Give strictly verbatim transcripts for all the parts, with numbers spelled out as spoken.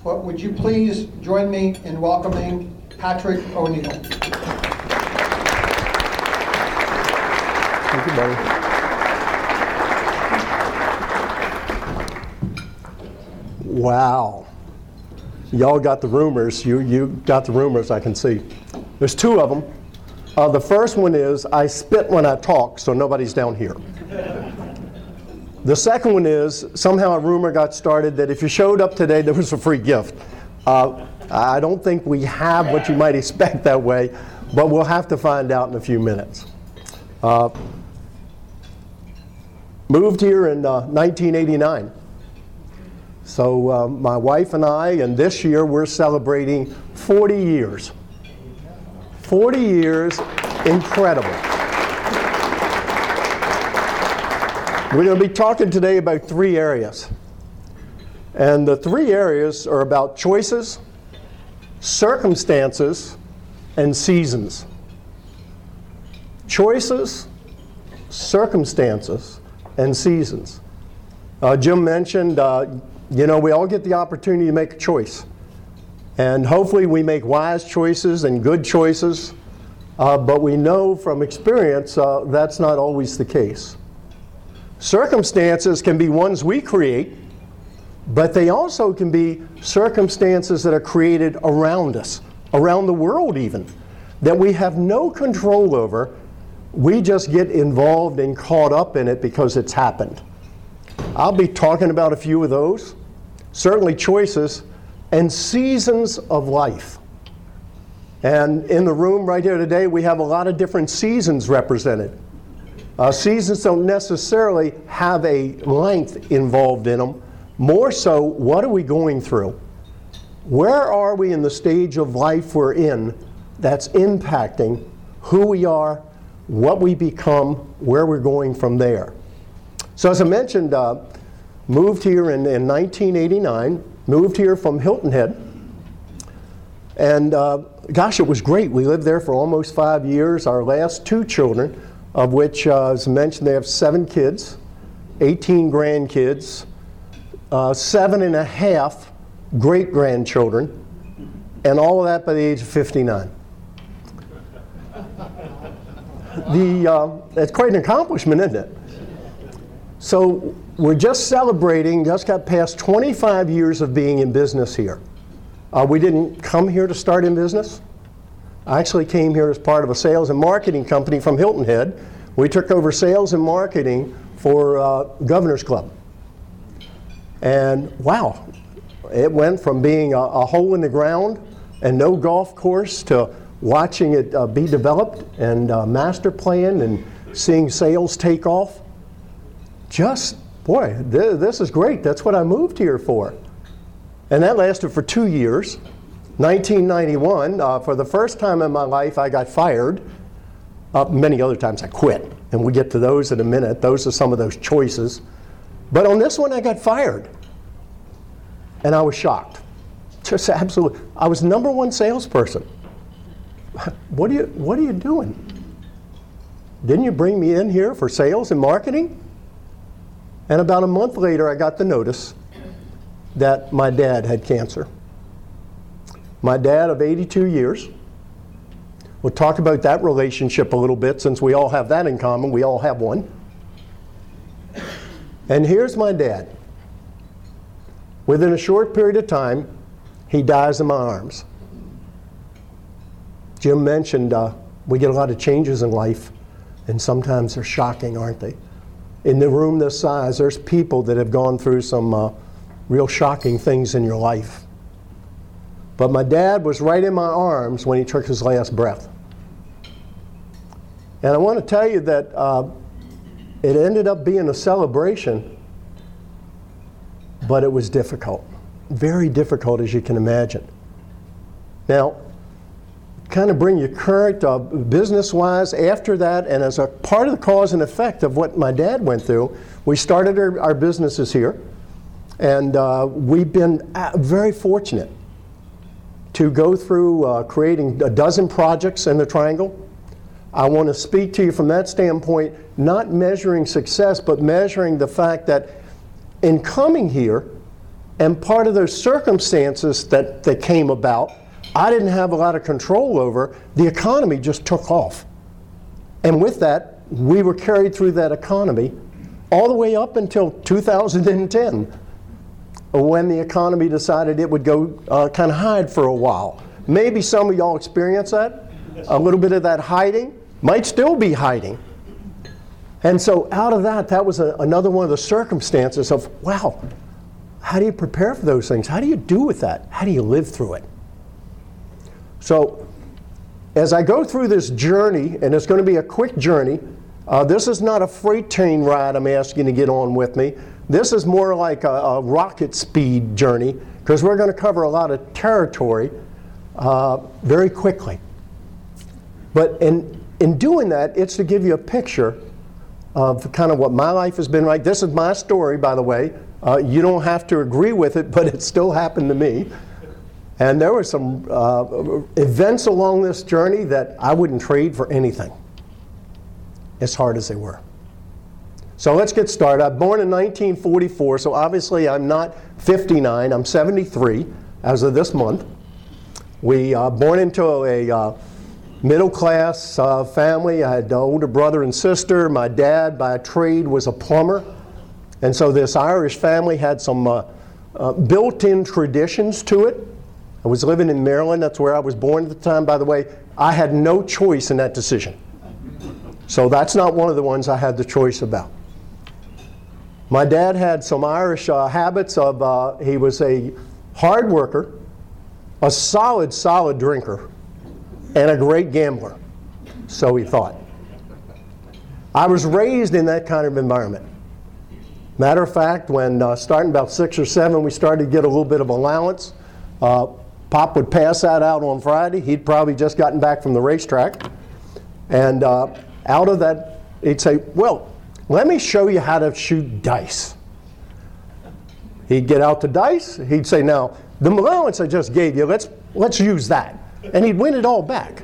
But would you please join me in welcoming Patrick O'Neill? Thank you, buddy. Wow. Y'all got the rumors. You, you got the rumors, I can see. There's two of them. Uh, the first one is, I spit when I talk, so nobody's down here. The second one is, somehow a rumor got started that if you showed up today, there was a free gift. Uh, I don't think we have what you might expect that way, but we'll have to find out in a few minutes. Uh, moved here in uh, nineteen eighty-nine. So uh, my wife and I, and this year we're celebrating forty years. forty years, incredible. We're going to be talking today about three areas. And the three areas are about choices, circumstances, and seasons. Choices, circumstances, and seasons. Uh, Jim mentioned, uh, you know, we all get the opportunity to make a choice. And hopefully we make wise choices and good choices, uh, but we know from experience uh, that's not always the case. Circumstances can be ones we create, but they also can be circumstances that are created around us, around the world even, that we have no control over. We just get involved and caught up in it because it's happened. I'll be talking about a few of those, certainly choices, and seasons of life. And in the room right here today, we have a lot of different seasons represented. Uh, seasons don't necessarily have a length involved in them. More so, what are we going through? Where are we in the stage of life we're in that's impacting who we are, what we become, where we're going from there? So as I mentioned, uh, moved here in, in nineteen eighty-nine, moved here from Hilton Head. And uh, gosh, it was great. We lived there for almost five years. Our last two children, of which, uh, as mentioned, they have seven kids, eighteen grandkids, uh, seven and a half great-grandchildren, and all of that by the age of fifty-nine. The, uh, it's quite an accomplishment, isn't it? So we're just celebrating, just got past twenty-five years of being in business here. Uh, we didn't come here to start in business. I actually came here as part of a sales and marketing company from Hilton Head. We took over sales and marketing for uh, Governor's Club. And wow, it went from being a, a hole in the ground and no golf course to watching it uh, be developed and uh, master planned and seeing sales take off. Just, boy, th this is great. That's what I moved here for. And that lasted for two years. nineteen ninety-one, uh, for the first time in my life, I got fired. Uh, many other times I quit, and we'll get to those in a minute. Those are some of those choices. But on this one, I got fired. And I was shocked. Just absolutely. I was number one salesperson. What are you, what are you doing? Didn't you bring me in here for sales and marketing? And about a month later, I got the notice that my dad had cancer. My dad of eighty-two years. We'll talk about that relationship a little bit since we all have that in common. We all have one. And here's my dad. Within a short period of time, he dies in my arms. Jim mentioned uh, we get a lot of changes in life, and sometimes they're shocking, aren't they? In the room this size, there's people that have gone through some uh, real shocking things in your life. But my dad was right in my arms when he took his last breath. And I want to tell you that uh, it ended up being a celebration, but it was difficult. Very difficult, as you can imagine. Now, kind of bring you current uh, business-wise after that, and as a part of the cause and effect of what my dad went through, we started our, our businesses here. And uh, we've been very fortunate to go through uh, creating a dozen projects in the Triangle. I want to speak to you from that standpoint, not measuring success, but measuring the fact that in coming here, And part of those circumstances that, that came about, I didn't have a lot of control over. The economy just took off. And with that, we were carried through that economy all the way up until two thousand ten, when the economy decided it would go uh, kind of hide for a while. Maybe some of y'all experienced that. A little bit of that hiding, might still be hiding. And so out of that, that was a, another one of the circumstances of, wow, how do you prepare for those things? How do you do with that? How do you live through it? So as I go through this journey, and it's going to be a quick journey, uh, this is not a freight train ride I'm asking you to get on with me. This is more like a, a rocket speed journey, because we're going to cover a lot of territory uh, very quickly. But in, in doing that, it's to give you a picture of kind of what my life has been like. This is my story, by the way. Uh, you don't have to agree with it, but it still happened to me. And there were some uh, events along this journey that I wouldn't trade for anything, as hard as they were. So let's get started. I was born in nineteen forty-four, so obviously I'm not fifty-nine, I'm seventy-three as of this month. We uh, born into a uh, middle-class uh, family. I had an older brother and sister. My dad, by trade, was a plumber. And so this Irish family had some uh, uh, built-in traditions to it. I was living in Maryland. That's where I was born at the time. By the way, I had no choice in that decision. So that's not one of the ones I had the choice about. My dad had some Irish uh, habits of, uh, he was a hard worker, a solid, solid drinker, and a great gambler. So he thought. I was raised in that kind of environment. Matter of fact, when uh, starting about six or seven, we started to get a little bit of allowance. Uh, Pop would pass that out on Friday. He'd probably just gotten back from the racetrack. And uh, out of that, he'd say, well, let me show you how to shoot dice. He'd get out the dice. He'd say, now, the allowance I just gave you, let's, let's use that. And he'd win it all back.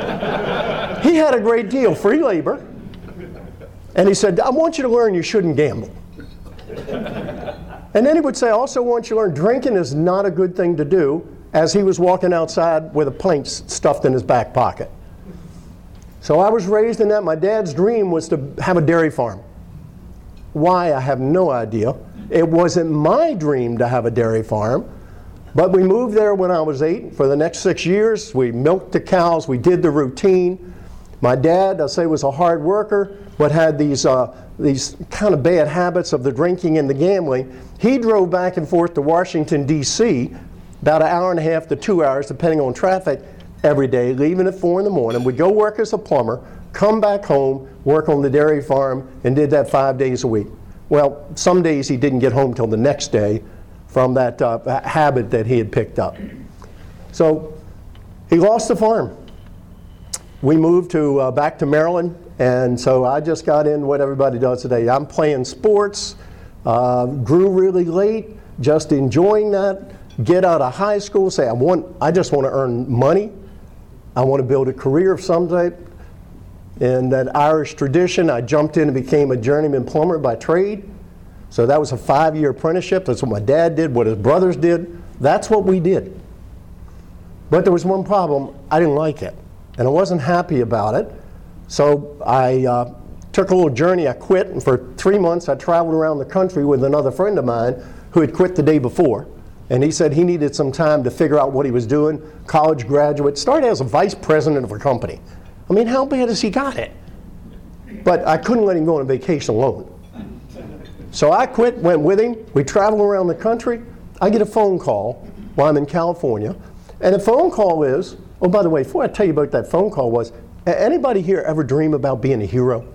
He had a great deal, free labor. And he said, I want you to learn you shouldn't gamble. And then he would say, I also want you to learn drinking is not a good thing to do, as he was walking outside with a pint stuffed in his back pocket. So I was raised in that. My dad's dream was to have a dairy farm. Why, I have no idea. It wasn't my dream to have a dairy farm, but we moved there when I was eight. For the next six years, we milked the cows, we did the routine. My dad, I say, was a hard worker, but had these uh, these kind of bad habits of the drinking and the gambling. He drove back and forth to Washington, D C, about an hour and a half to two hours, depending on traffic, every day, leaving at four in the morning. We'd go work as a plumber, come back home, work on the dairy farm, and did that five days a week. Well, some days he didn't get home till the next day from that uh, habit that he had picked up. So he lost the farm. We moved to uh, back to Maryland, and so I just got in what everybody does today. I'm playing sports, uh, grew really late, just enjoying that. Get out of high school, say, I want, I just want to earn money. I want to build a career of some type. In that Irish tradition, I jumped in and became a journeyman plumber by trade. So that was a five-year apprenticeship. That's what my dad did, what his brothers did. That's what we did. But there was one problem. I didn't like it, and I wasn't happy about it. So I uh, took a little journey. I quit, and for three months I traveled around the country with another friend of mine who had quit the day before. And he said he needed some time to figure out what he was doing. College graduate, started as a vice president of a company. I mean, how bad has he got it? But I couldn't let him go on a vacation alone. So I quit, went with him. We traveled around the country. I get a phone call while I'm in California. And the phone call is, oh, by the way, before I tell you about that phone call was, anybody here ever dream about being a hero?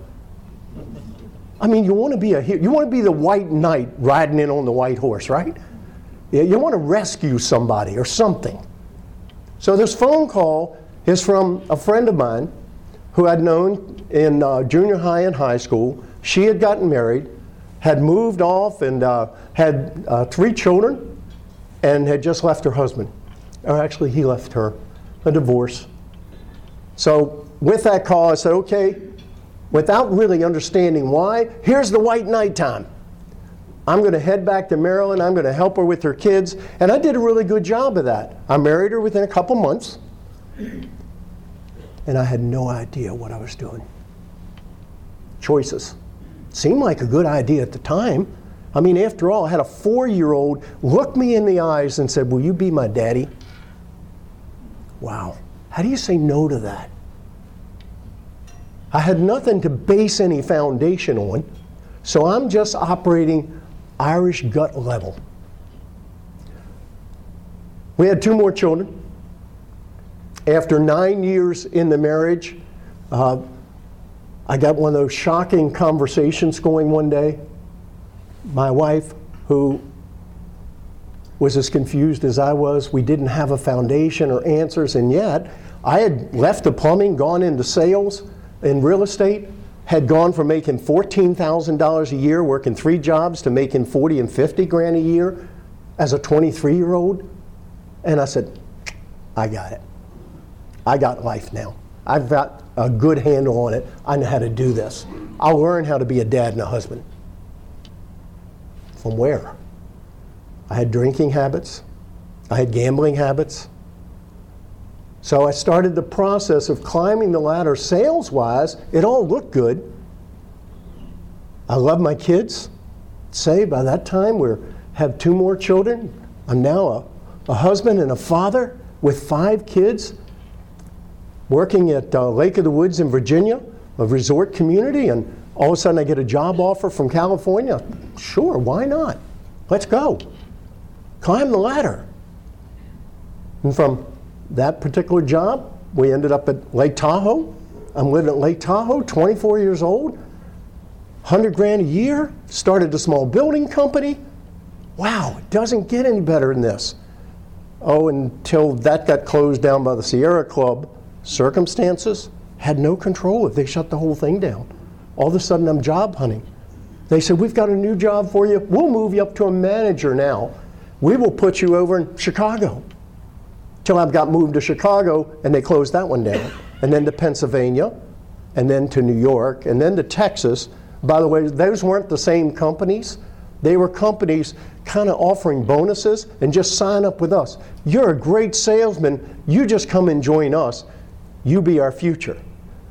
I mean, you want to be a hero. You want to be the white knight riding in on the white horse, right? You want to rescue somebody or something. So this phone call is from a friend of mine who I'd known in uh, junior high and high school. She had gotten married, had moved off, and uh, had uh, three children, and had just left her husband. Or actually, he left her, a divorce. So with that call, I said, okay, without really understanding why, here's the white knight time. I'm going to head back to Maryland. I'm going to help her with her kids. And I did a really good job of that. I married her within a couple months. And I had no idea what I was doing. Choices. Seemed like a good idea at the time. I mean, after all, I had a four-year-old look me in the eyes and said, "Will you be my daddy?" Wow. How do you say no to that? I had nothing to base any foundation on, so I'm just operating Irish gut level. We had two more children. After nine years in the marriage, uh, I got one of those shocking conversations going one day. My wife, who was as confused as I was, we didn't have a foundation or answers, and yet I had left the plumbing, gone into sales in real estate, had gone from making fourteen thousand dollars a year, working three jobs, to making forty and fifty grand a year as a twenty-three-year-old. And I said, I got it. I got life now. I've got a good handle on it. I know how to do this. I'll learn how to be a dad and a husband. From where? I had drinking habits. I had gambling habits. So I started the process of climbing the ladder sales-wise. It all looked good. I love my kids. Say by that time we have two more children. I'm now a, a husband and a father with five kids, working at uh, Lake of the Woods in Virginia, a resort community, and all of a sudden I get a job offer from California. Sure, why not? Let's go. Climb the ladder. And from that particular job, we ended up at Lake Tahoe. I'm living at Lake Tahoe, twenty-four years old, one hundred grand a year, started a small building company. Wow, it doesn't get any better than this. Oh, until that got closed down by the Sierra Club. Circumstances, had no control of. They shut the whole thing down. All of a sudden I'm job hunting. They said, "We've got a new job for you. We'll move you up to a manager now. We will put you over in Chicago." Till I got moved to Chicago, and they closed that one down. And then to Pennsylvania, and then to New York, and then to Texas. By the way, those weren't the same companies. They were companies kind of offering bonuses and just sign up with us. You're a great salesman. You just come and join us. You be our future.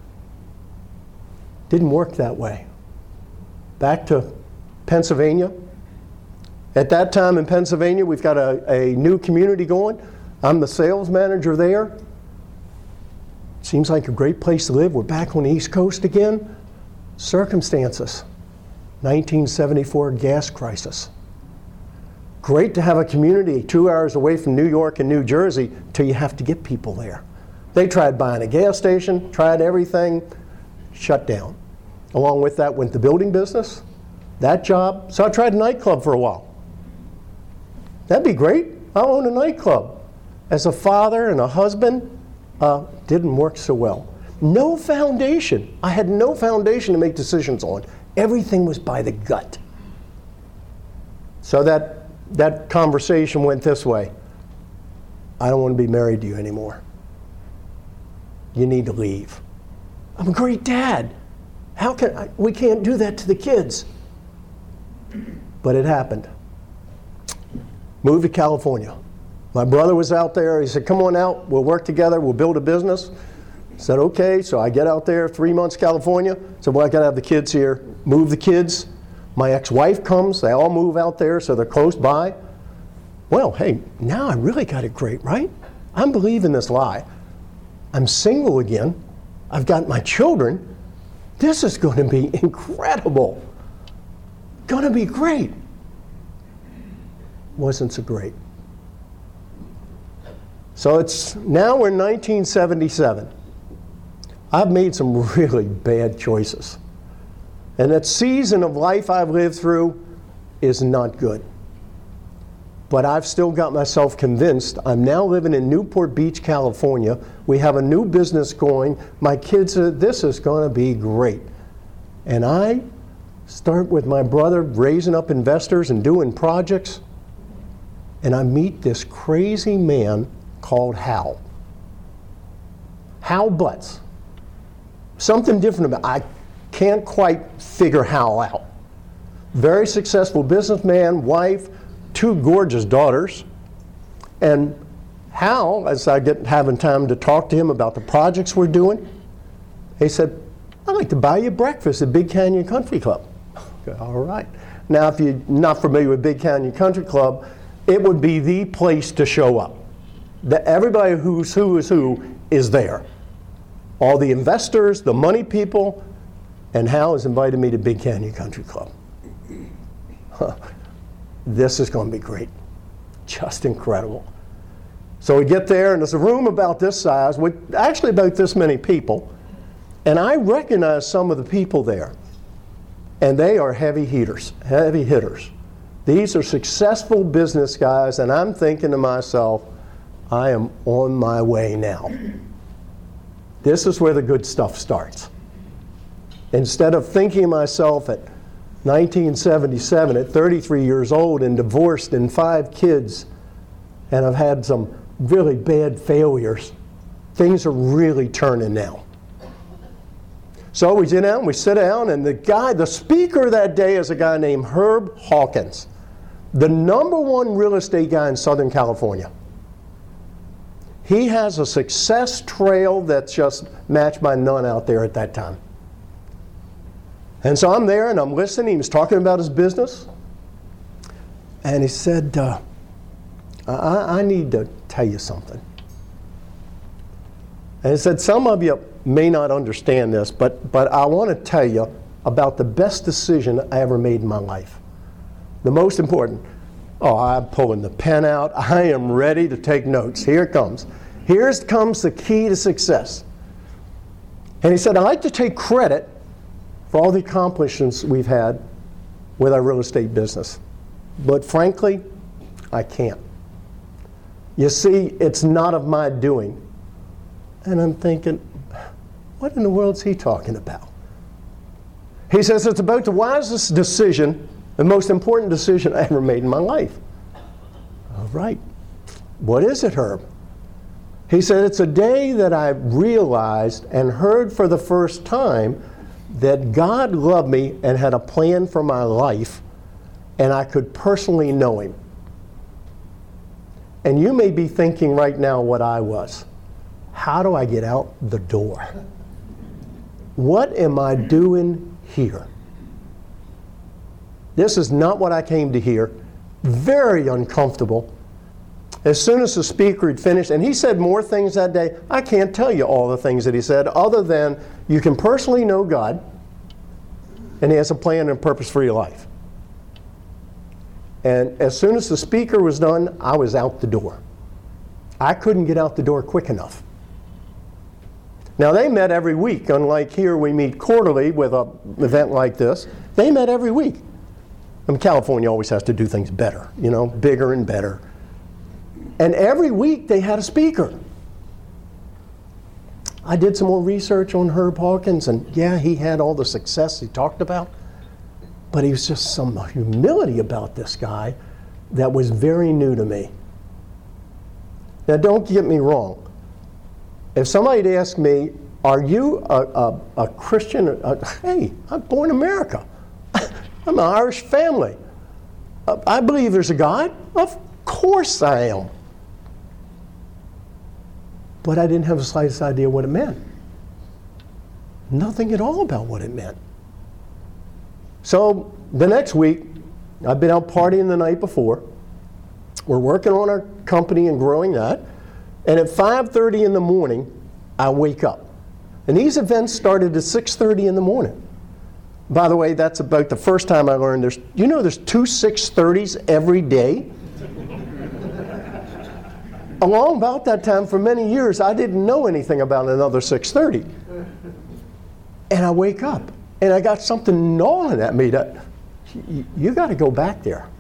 Didn't work that way. Back to Pennsylvania. At that time in Pennsylvania, we've got a, a new community going. I'm the sales manager there. Seems like a great place to live. We're back on the East Coast again. Circumstances. nineteen seventy-four gas crisis. Great to have a community two hours away from New York and New Jersey till you have to get people there. They tried buying a gas station, tried everything, shut down. Along with that went the building business, that job. So I tried a nightclub for a while. That'd be great. I'll own a nightclub. As a father and a husband, uh, didn't work so well. No foundation. I had no foundation to make decisions on. Everything was by the gut. So that, that conversation went this way. I don't want to be married to you anymore. You need to leave. I'm a great dad. How can I, we can't do that to the kids. But it happened. Moved to California. My brother was out there. He said, "Come on out. We'll work together. We'll build a business." I said, "Okay." So I get out there, three months California. Said, "Well, I got to have the kids here." Move the kids. My ex-wife comes. They all move out there, so they're close by. Well, hey, now I really got it great, right? I'm believing this lie. I'm single again. I've got my children. This is going to be incredible. Going to be great. Wasn't so great. So it's now we're in nineteen seventy-seven. I've made some really bad choices. And that season of life I've lived through is not good. But I've still got myself convinced. I'm now living in Newport Beach, California. We have a new business going. My kids are, this is going to be great. And I start with my brother raising up investors and doing projects. And I meet this crazy man called Hal. Hal Butts. Something different about I can't quite figure Hal out. very successful businessman, wife, two gorgeous daughters. And Hal, as I get having time to talk to him about the projects we're doing, he said, I'd like to buy you breakfast at Big Canyon Country Club. Okay, all right. Now, if you're not familiar with Big Canyon Country Club, it would be the place to show up. The, everybody who's who is who is there. All the investors, the money people, and Hal has invited me to Big Canyon Country Club. Huh. This is going to be great. Just incredible. So we get there, and there's a room about this size, with actually about this many people, and I recognize some of the people there, and they are heavy hitters, heavy hitters. These are successful business guys, and I'm thinking to myself, I am on my way now. This is where the good stuff starts. Instead of thinking of myself at nineteen seventy-seven, at thirty-three years old and divorced and five kids, and I've had some really bad failures, things are really turning now. So we sit down, we sit down, and the guy, the speaker that day is a guy named Herb Hawkins, the number one real estate guy in Southern California. He has a success trail that's just matched by none out there at that time. And so I'm there and I'm listening. He was talking about his business. And he said, uh, I, I need to tell you something. And he said, some of you may not understand this, but, but I want to tell you about the best decision I ever made in my life. The most important. Oh, I'm pulling the pen out. I am ready to take notes. Here it comes. Here comes the key to success. And he said, I like to take credit for all the accomplishments we've had with our real estate business. But frankly, I can't. You see, it's not of my doing. And I'm thinking, what in the world is he talking about? He says, it's about the wisest decision, the most important decision I ever made in my life. All right. What is it, Herb? He said, it's a day that I realized and heard for the first time that God loved me and had a plan for my life, and I could personally know Him. And you may be thinking right now what I was. How do I get out the door? What am I doing here? This is not what I came to hear. Very uncomfortable. As soon as the speaker had finished, and he said more things that day, I can't tell you all the things that he said, other than you can personally know God, and He has a plan and purpose for your life. And as soon as the speaker was done, I was out the door. I couldn't get out the door quick enough. Now, they met every week, unlike here we meet quarterly with an event like this. They met every week. I mean, California always has to do things better, you know, bigger and better. And every week they had a speaker. I did some more research on Herb Hawkins, and yeah, he had all the success he talked about, but he was just some humility about this guy that was very new to me. Now, don't get me wrong. If somebody'd ask me, are you a, a, a Christian? A, hey, I'm born in America. I'm an Irish family. I believe there's a God. Of course I am. But I didn't have the slightest idea what it meant. Nothing at all about what it meant. So the next week, I've been out partying the night before. We're working on our company and growing that. And at five thirty in the morning, I wake up. And these events started at six thirty in the morning. By the way, that's about the first time I learned there's, you know there's two six thirties every day? Along about that time, for many years, I didn't know anything about another six thirty. And I wake up, and I got something gnawing at me that, you, you got to go back there.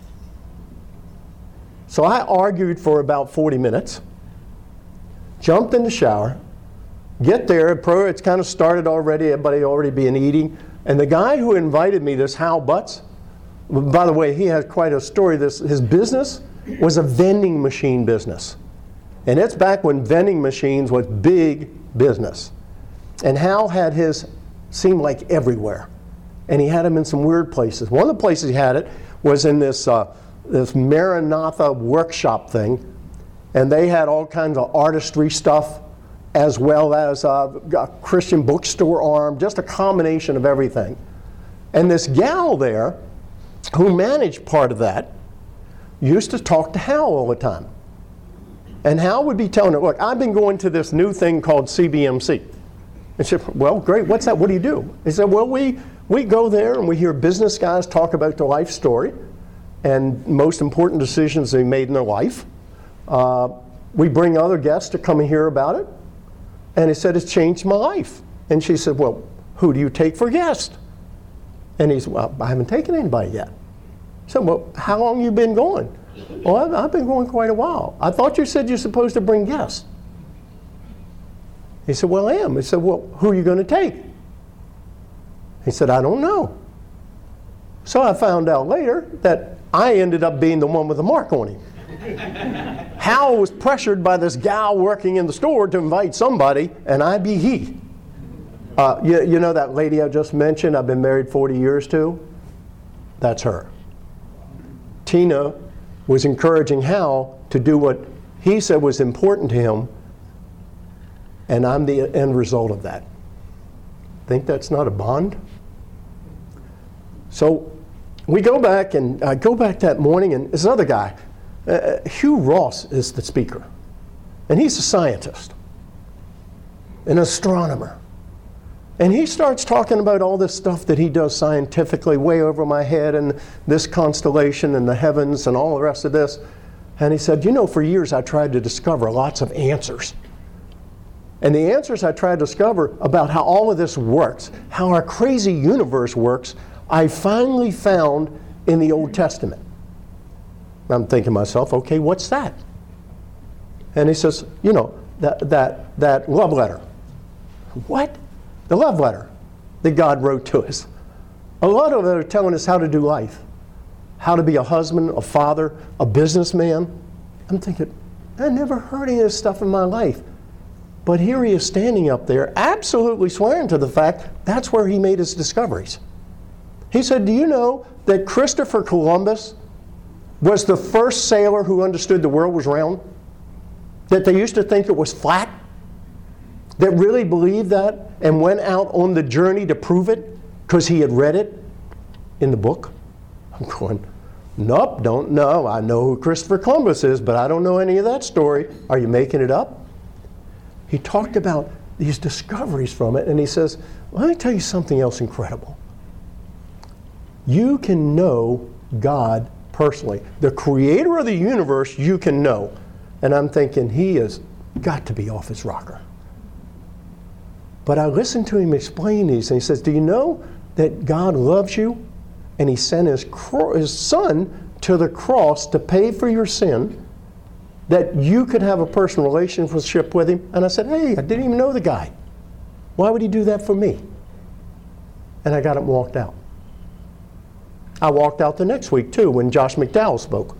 So I argued for about forty minutes, jumped in the shower, get there, it's kind of started already, everybody already been eating, and the guy who invited me, this Hal Butts, by the way, he has quite a story. This, his business was a vending machine business. And it's back when vending machines was big business. And Hal had his, seemed like everywhere. And he had them in some weird places. One of the places he had it was in this, uh, this Maranatha workshop thing. And they had all kinds of artistry stuff, as well as uh, a Christian bookstore arm, just a combination of everything. And this gal there, who managed part of that, used to talk to Hal all the time. And Hal would be telling her, look, I've been going to this new thing called C B M C. And she said, well, great, what's that? What do you do? He said, well, we, we go there and we hear business guys talk about their life story and most important decisions they made in their life. Uh, we bring other guests to come and hear about it. And he said, it's changed my life. And she said, well, who do you take for guest? And he said, well, I haven't taken anybody yet. I said, well, how long you been going? Well, I've, I've been going quite a while. I thought you said you're supposed to bring guests. He said, well, I am. He said, well, who are you going to take? He said, I don't know. So I found out later that I ended up being the one with the mark on him. Hal was pressured by this gal working in the store to invite somebody, and I be he. Uh, you, you know that lady I just mentioned I've been married forty years to? That's her. Tina was encouraging Hal to do what he said was important to him, and I'm the end result of that. Think that's not a bond? So we go back, and I go back that morning, and this other guy, uh, Hugh Ross is the speaker. And he's a scientist, an astronomer. And he starts talking about all this stuff that he does scientifically way over my head, and this constellation and the heavens and all the rest of this. And he said, you know, for years I tried to discover lots of answers. And the answers I tried to discover about how all of this works, how our crazy universe works, I finally found in the Old Testament. I'm thinking to myself, okay, what's that? And he says, you know, that, that, that love letter. What? The love letter that God wrote to us. A lot of it are telling us how to do life, how to be a husband, a father, a businessman. I'm thinking, I never heard any of this stuff in my life. But here he is standing up there, absolutely swearing to the fact that's where he made his discoveries. He said, do you know that Christopher Columbus was the first sailor who understood the world was round? That they used to think it was flat? That really believed that and went out on the journey to prove it because he had read it in the book? I'm going, nope, don't know. I know who Christopher Columbus is, but I don't know any of that story. Are you making it up? He talked about these discoveries from it, and he says, let me tell you something else incredible. You can know God personally. The creator of the universe you can know. And I'm thinking, he has got to be off his rocker. But I listened to him explain these, and he says, do you know that God loves you? And he sent his, cro- his son to the cross to pay for your sin, that you could have a personal relationship with him. And I said, hey, I didn't even know the guy. Why would he do that for me? And I got up and walked out. I walked out the next week, too, when Josh McDowell spoke.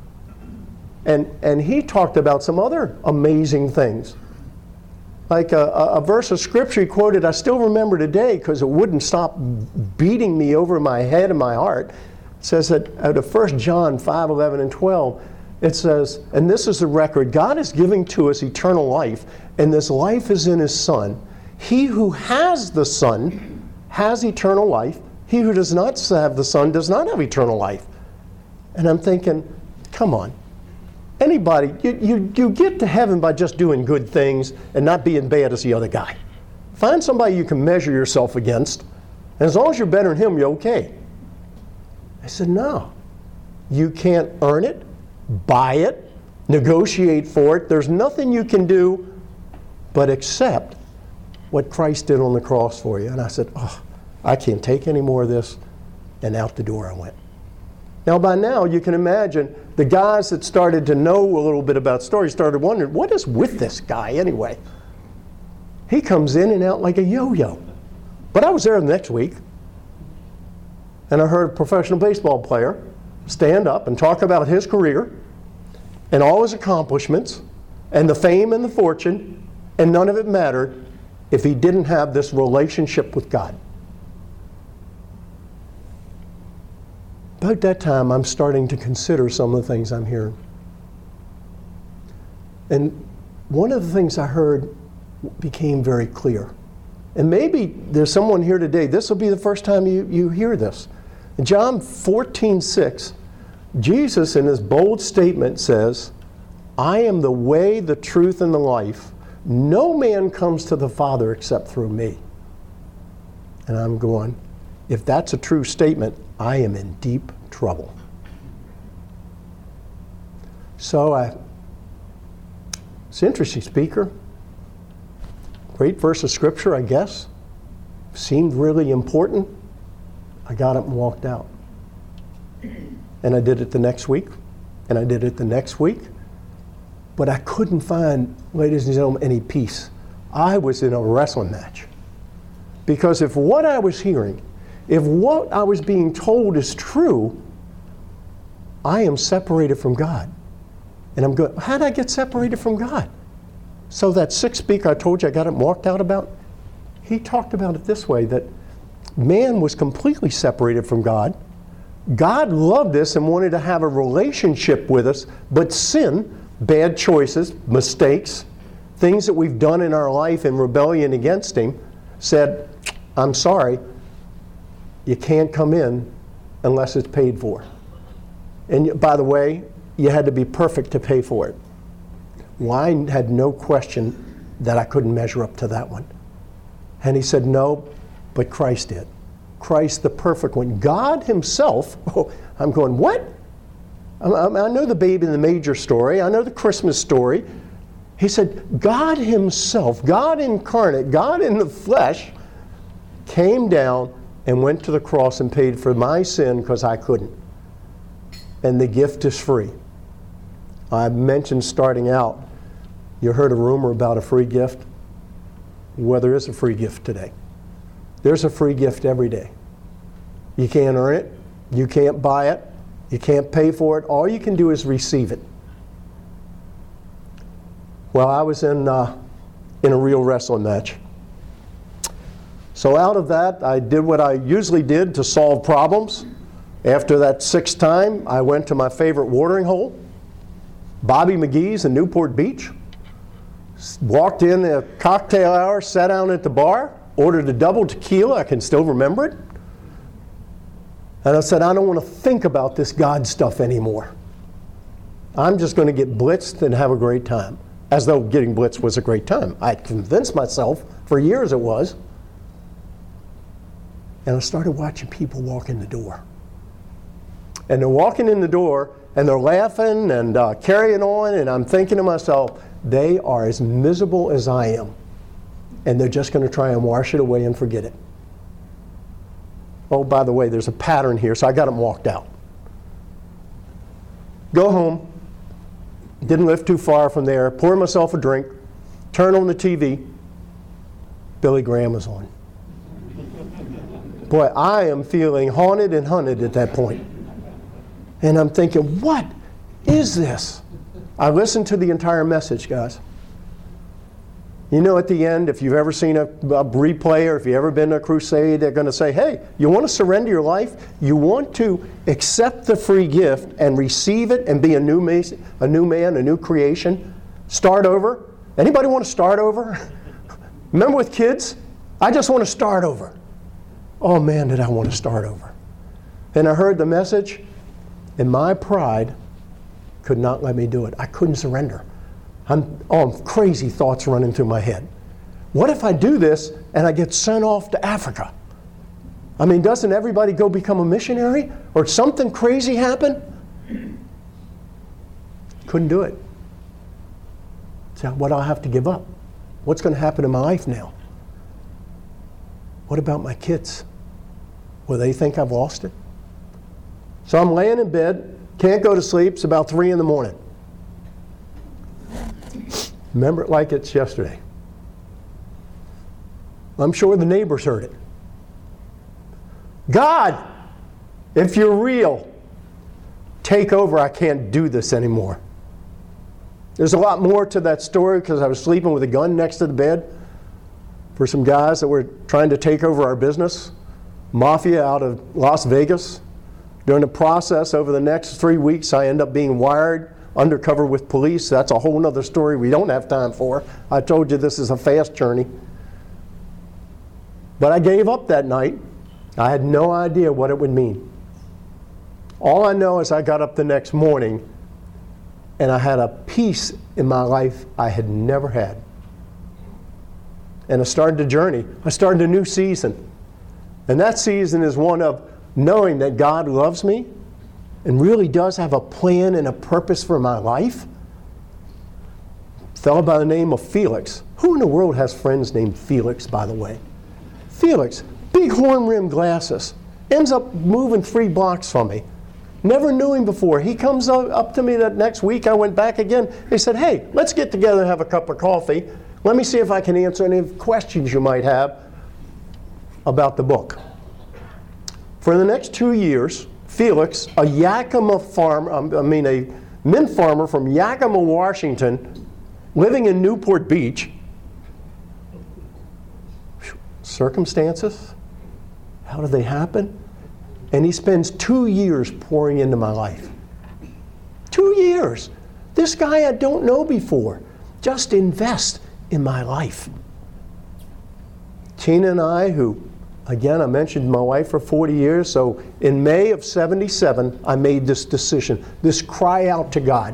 And, and he talked about some other amazing things. Like a, a verse of scripture he quoted, I still remember today because it wouldn't stop beating me over my head and my heart. It says that out of First John five, eleven, and twelve, it says, and this is the record, God is giving to us eternal life, and this life is in his Son. He who has the Son has eternal life. He who does not have the Son does not have eternal life. And I'm thinking, come on. Anybody, you, you, you get to heaven by just doing good things and not being bad as the other guy. Find somebody you can measure yourself against, and as long as you're better than him, you're okay. I said, no. You can't earn it, buy it, negotiate for it. There's nothing you can do but accept what Christ did on the cross for you. And I said, oh, I can't take any more of this. And out the door I went. Now, by now, you can imagine the guys that started to know a little bit about stories started wondering, what is with this guy anyway? He comes in and out like a yo-yo. But I was there the next week, and I heard a professional baseball player stand up and talk about his career and all his accomplishments and the fame and the fortune, and none of it mattered if he didn't have this relationship with God. About that time, I'm starting to consider some of the things I'm hearing. And one of the things I heard became very clear. And maybe there's someone here today, this will be the first time you, you hear this. In John fourteen six, Jesus in his bold statement says, I am the way, the truth, and the life. No man comes to the Father except through me. And I'm going, if that's a true statement, I am in deep trouble. So I, it's an interesting speaker. Great verse of scripture, I guess. Seemed really important. I got up and walked out. And I did it the next week. And I did it the next week. But I couldn't find, ladies and gentlemen, any peace. I was in a wrestling match. Because if what I was hearing, if what I was being told is true, I am separated from God. And I'm going, how did I get separated from God? So that sixth speaker I told you I got up and walked out about, he talked about it this way, that man was completely separated from God. God loved us and wanted to have a relationship with us, but sin, bad choices, mistakes, things that we've done in our life in rebellion against Him, said, I'm sorry, you can't come in unless it's paid for. And by the way, you had to be perfect to pay for it. Well, I had no question that I couldn't measure up to that one. And he said, no, but Christ did. Christ, the perfect one. God Himself, oh, I'm going, what? I, I know the baby in the manger story. I know the Christmas story. He said, God Himself, God incarnate, God in the flesh, came down and went to the cross and paid for my sin because I couldn't. And the gift is free. I mentioned starting out, you heard a rumor about a free gift? Well, there is a free gift today. There's a free gift every day. You can't earn it. You can't buy it. You can't pay for it. All you can do is receive it. Well, I was in, uh, in a real wrestling match. So out of that, I did what I usually did to solve problems. After that sixth time, I went to my favorite watering hole, Bobby McGee's in Newport Beach. Walked in a cocktail hour, sat down at the bar, ordered a double tequila, I can still remember it. And I said, I don't want to think about this God stuff anymore. I'm just going to get blitzed and have a great time. As though getting blitzed was a great time. I had convinced myself, for years it was. And I started watching people walk in the door. And they're walking in the door, and they're laughing and uh, carrying on, and I'm thinking to myself, they are as miserable as I am. And they're just going to try and wash it away and forget it. Oh, by the way, there's a pattern here, so I got them walked out. Go home. Didn't live too far from there. Pour myself a drink. Turn on the T V. Billy Graham was on. Boy, I am feeling haunted and hunted at that point. And I'm thinking, what is this? I listened to the entire message, guys. You know, at the end, if you've ever seen a, a replay or if you've ever been to a crusade, they're going to say, hey, you want to surrender your life? You want to accept the free gift and receive it and be a new, ma- a new man, a new creation? Start over? Anybody want to start over? Remember with kids? I just want to start over. Oh man, did I want to start over. And I heard the message, and my pride could not let me do it. I couldn't surrender. I'm, oh, crazy thoughts running through my head. What if I do this and I get sent off to Africa? I mean, doesn't everybody go become a missionary? Or something crazy happen? Couldn't do it. So what I'll have to give up? What's going to happen in my life now? What about my kids? Will they think I've lost it? So I'm laying in bed, can't go to sleep. It's about three in the morning. Remember it like it's yesterday. I'm sure the neighbors heard it. God, if you're real, take over. I can't do this anymore. There's a lot more to that story because I was sleeping with a gun next to the bed for some guys that were trying to take over our business. Mafia out of Las Vegas. During the process, over the next three weeks, I end up being wired undercover with police. That's a whole other story we don't have time for. I told you this is a fast journey. But I gave up that night. I had no idea what it would mean. All I know is I got up the next morning and I had a peace in my life I had never had. And I started a journey. I started a new season. And that season is one of knowing that God loves me and really does have a plan and a purpose for my life. A fellow by the name of Felix. Who in the world has friends named Felix, by the way? Felix, big horn-rimmed glasses, ends up moving three blocks from me. Never knew him before. He comes up to me that next week. I went back again. He said, hey, let's get together and have a cup of coffee. Let me see if I can answer any questions you might have about the book. For the next two years, Felix, a Yakima farmer, I mean a mint farmer from Yakima, Washington, living in Newport Beach. Circumstances? How did they happen? And he spends two years pouring into my life. Two years. This guy I don't know before. Just invest in my life. Tina and I, who, again, I mentioned my wife for forty years, so in May of seventy-seven, I made this decision, this cry out to God.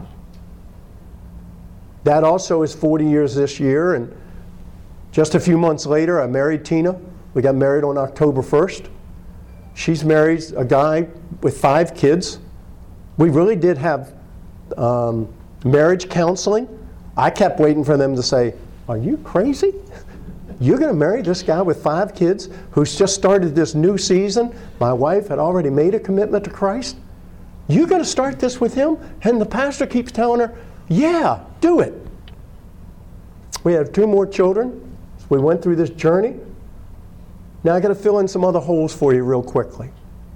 That also is forty years this year, and just a few months later, I married Tina. We got married on October first. She's married a guy with five kids. We really did have um, marriage counseling. I kept waiting for them to say, are you crazy? You're going to marry this guy with five kids who's just started this new season? My wife had already made a commitment to Christ. You're going to start this with him? And the pastor keeps telling her, yeah, do it. We have two more children. We went through this journey. Now I got to fill in some other holes for you real quickly.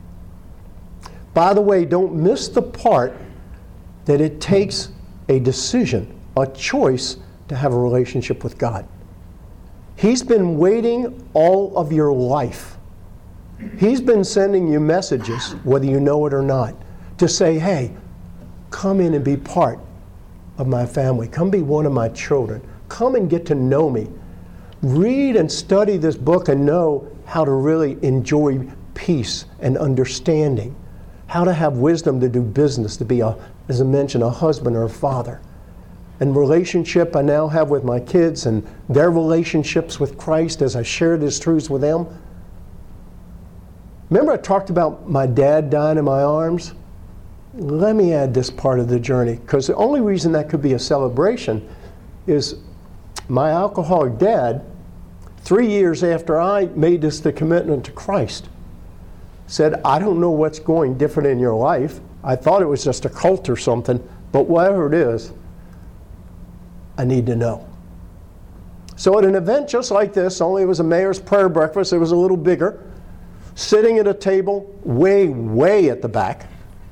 By the way, don't miss the part that it takes a decision, a choice to have a relationship with God. He's been waiting all of your life. He's been sending you messages, whether you know it or not, to say, hey, come in and be part of my family. Come be one of my children. Come and get to know me. Read and study this book and know how to really enjoy peace and understanding. How to have wisdom to do business, to be, a, as I mentioned, a husband or a father. And relationship I now have with my kids and their relationships with Christ as I share these truths with them. Remember I talked about my dad dying in my arms? Let me add this part of the journey, because the only reason that could be a celebration is my alcoholic dad, three years after I made this the commitment to Christ, said, I don't know what's going different in your life. I thought it was just a cult or something, but whatever it is, I need to know. So at an event just like this, only it was a mayor's prayer breakfast, it was a little bigger, sitting at a table way, way at the back,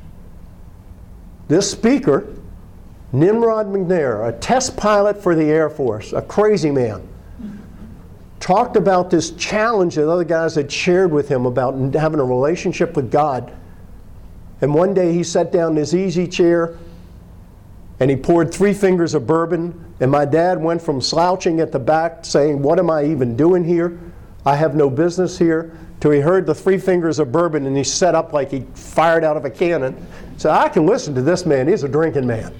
this speaker, Nimrod McNair, a test pilot for the Air Force, a crazy man, talked about this challenge that other guys had shared with him about having a relationship with God. And one day he sat down in his easy chair and he poured three fingers of bourbon, and my dad went from slouching at the back saying, what am I even doing here? I have no business here, till he heard the three fingers of bourbon and he sat up like he fired out of a cannon. So I can listen to this man, he's a drinking man.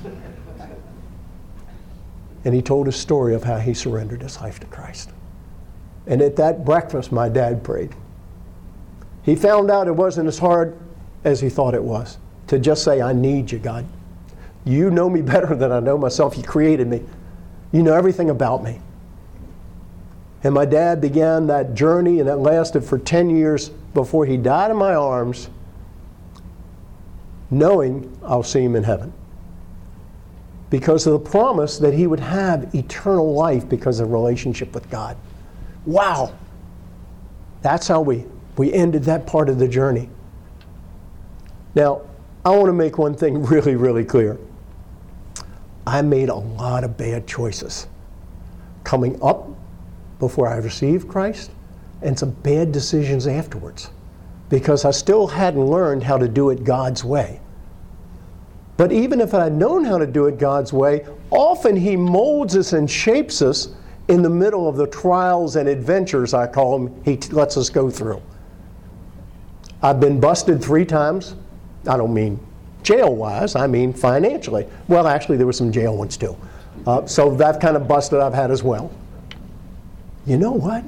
And he told a story of how he surrendered his life to Christ. And at that breakfast, my dad prayed. He found out it wasn't as hard as he thought it was to just say, I need you, God. You know me better than I know myself. You created me. You know everything about me. And my dad began that journey, and it lasted for ten years before he died in my arms, knowing I'll see him in heaven. Because of the promise that he would have eternal life because of a relationship with God. Wow. That's how we, we ended that part of the journey. Now, I want to make one thing really, really clear. I made a lot of bad choices coming up before I received Christ, and some bad decisions afterwards. because I still hadn't learned how to do it God's way. But even if I'd known how to do it God's way, often He molds us and shapes us in the middle of the trials and adventures, I call them, He t- lets us go through. I've been busted three times. I don't mean jail-wise, I mean financially. Well, actually, there were some jail ones too. Uh, so that kind of busted I've had as well. You know what?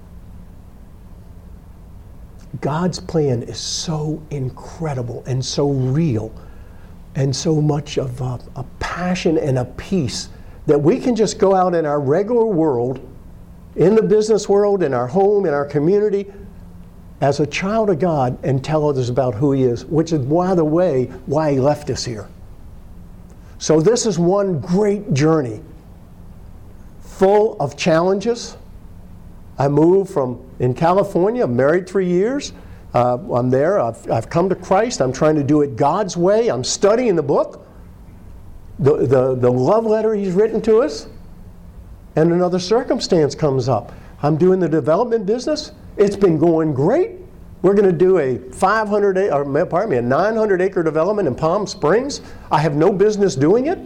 God's plan is so incredible and so real and so much of a, a passion and a peace that we can just go out in our regular world, in the business world, in our home, in our community, as a child of God and tell others about who He is, which is, by the way, why He left us here. So this is one great journey, full of challenges. I moved from, in California, I'm married three years. Uh, I'm there, I've, I've come to Christ, I'm trying to do it God's way, I'm studying the book, the, the, the love letter He's written to us, and another circumstance comes up. I'm doing the development business, it's been going great. We're going to do a five hundred, or pardon me, a nine hundred acre development in Palm Springs. I have no business doing it.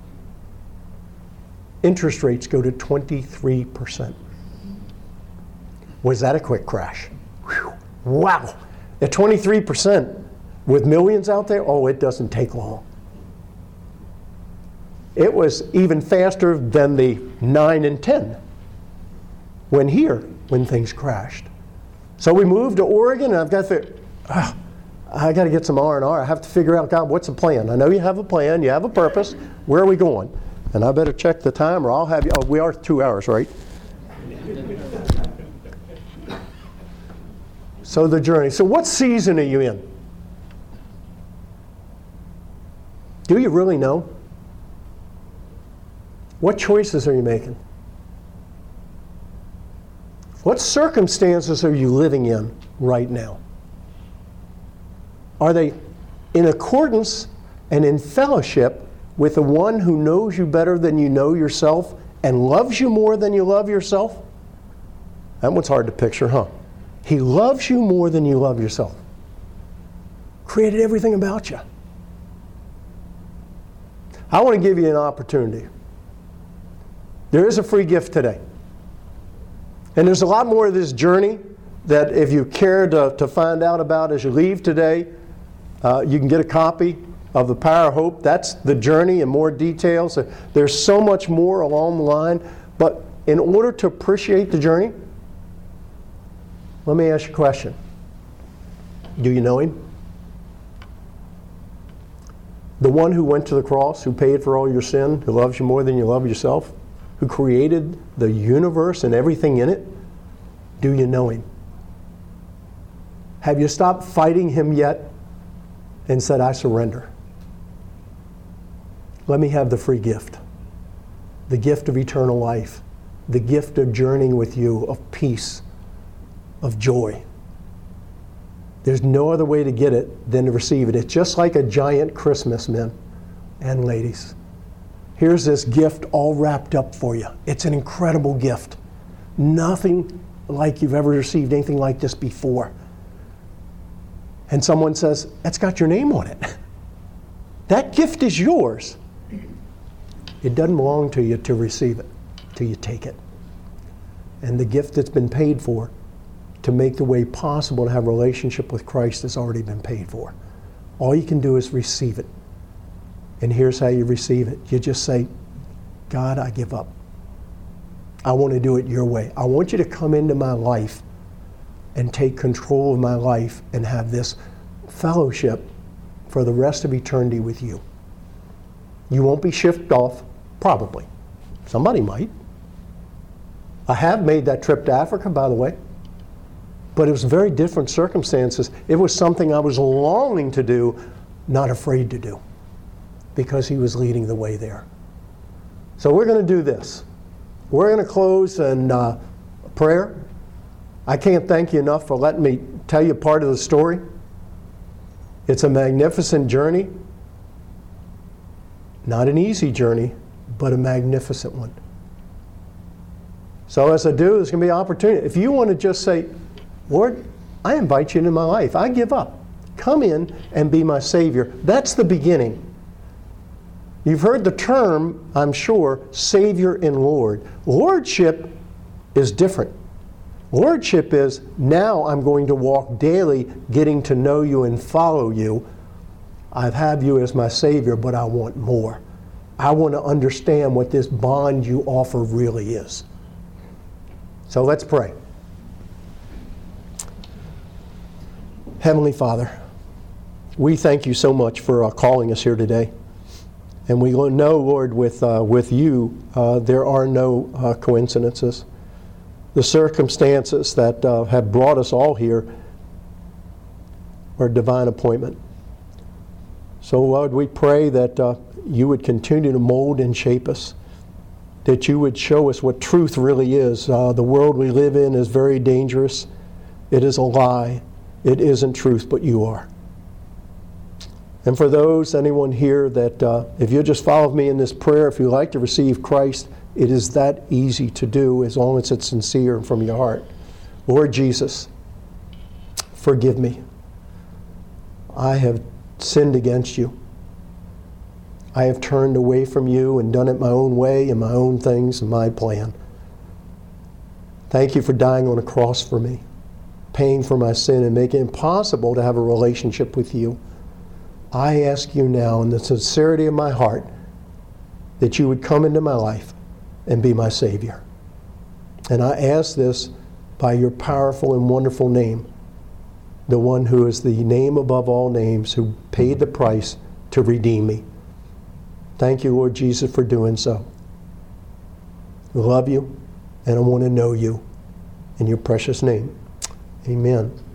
Interest rates go to twenty-three percent. Was that a quick crash? Whew. Wow. At twenty-three percent with millions out there, oh, it doesn't take long. It was even faster than the nine and ten when here, when things crashed. So we moved to Oregon, and I've got to, oh, I got to get some R and R. I have to figure out, God, what's the plan? I know you have a plan, you have a purpose. Where are we going? And I better check the time, or I'll have you. Oh, we are two hours, right? So the journey. So what season are you in? Do you really know? What choices are you making? What circumstances are you living in right now? Are they in accordance and in fellowship with the one who knows you better than you know yourself and loves you more than you love yourself? That one's hard to picture, huh? He loves you more than you love yourself. Created everything about you. I want to give you an opportunity. There is a free gift today. And there's a lot more of this journey that if you care to, to find out about as you leave today, uh, you can get a copy of The Power of Hope. That's the journey in more details. There's so much more along the line. But in order to appreciate the journey, let me ask you a question. Do you know Him? The one who went to the cross, who paid for all your sin, who loves you more than you love yourself, who created the universe and everything in it? Do you know Him? Have you stopped fighting Him yet and said, I surrender? Let me have the free gift. The gift of eternal life. The gift of journeying with you, of peace, of joy. There's no other way to get it than to receive it. It's just like a giant Christmas, men and ladies. Here's this gift all wrapped up for you. It's an incredible gift. Nothing like you've ever received anything like this before. And someone says, that's got your name on it. That gift is yours. It doesn't belong to you to receive it, till you take it. And the gift that's been paid for to make the way possible to have a relationship with Christ has already been paid for. All you can do is receive it. And here's how you receive it. You just say, God, I give up. I want to do it your way. I want you to come into my life and take control of my life and have this fellowship for the rest of eternity with you. You won't be shipped off, probably. Somebody might. I have made that trip to Africa, by the way. But it was very different circumstances. It was something I was longing to do, not afraid to do, because He was leading the way there. So we're going to do this. We're going to close in uh, prayer. I can't thank you enough for letting me tell you part of the story. It's a magnificent journey. Not an easy journey, but a magnificent one. So as I do, there's going to be an opportunity. If you want to just say, Lord, I invite you into my life. I give up. Come in and be my Savior. That's the beginning. You've heard the term, I'm sure, Savior and Lord. Lordship is different. Lordship is, now I'm going to walk daily, getting to know you and follow you. I have you as my Savior, but I want more. I want to understand what this bond you offer really is. So let's pray. Heavenly Father, we thank you so much for uh, calling us here today. And we know, Lord, with, uh, with you, uh, there are no uh, coincidences. The circumstances that uh, have brought us all here are divine appointment. So, Lord, we pray that uh, you would continue to mold and shape us, that you would show us what truth really is. Uh, the world we live in is very dangerous. It is a lie. It isn't truth, but you are. And for those, anyone here, that uh, if you'll just follow me in this prayer, if you'd like to receive Christ, it is that easy to do as long as it's sincere and from your heart. Lord Jesus, forgive me. I have sinned against you. I have turned away from you and done it my own way and my own things and my plan. Thank you for dying on a cross for me, paying for my sin and making it impossible to have a relationship with you. I ask you now in the sincerity of my heart that you would come into my life and be my Savior. And I ask this by your powerful and wonderful name, the one who is the name above all names, who paid the price to redeem me. Thank you, Lord Jesus, for doing so. I love you, and I want to know you. In your precious name, amen.